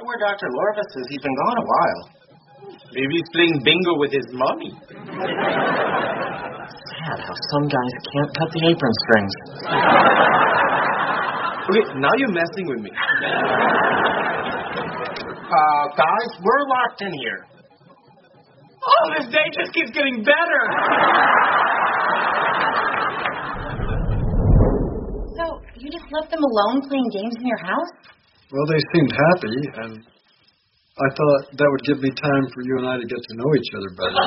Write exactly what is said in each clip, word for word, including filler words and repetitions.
where Doctor Lorvis is. He's been gone a while. Maybe he's playing bingo with his mommy. Sad how some guys can't cut the apron strings. Okay, now you're messing with me. Uh, guys, we're locked in here. Oh, this day just keeps getting better. So, you just left them alone playing games in your house? Well, they seemed happy, and I thought that would give me time for you and I to get to know each other better.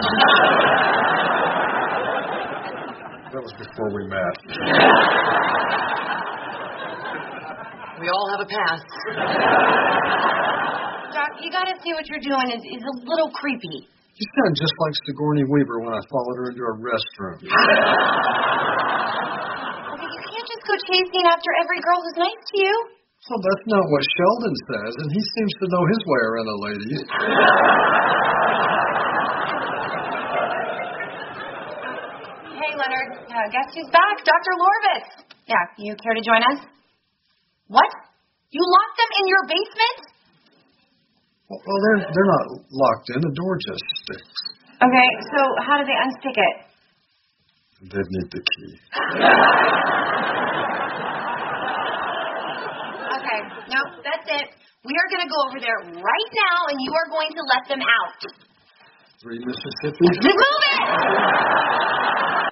That was before we met. We all have a past. Doc, you gotta see what you're doing is, is a little creepy. You sound just like Sigourney Weaver when I followed her into a restroom. Okay, you can't just go chasing after every girl who's nice to you. Well, that's not what Sheldon says, and he seems to know his way around a lady. Hey, Leonard. Uh, guess who's back? Doctor Lorvis. Yeah, you care to join us? What? You locked them in your basement? Well, well they're, they're not locked in. The door just sticks. Okay, so how do they unstick it? They need the key. Okay, no, that's it. We are going to go over there right now, and you are going to let them out. Three Mississippi. Move it!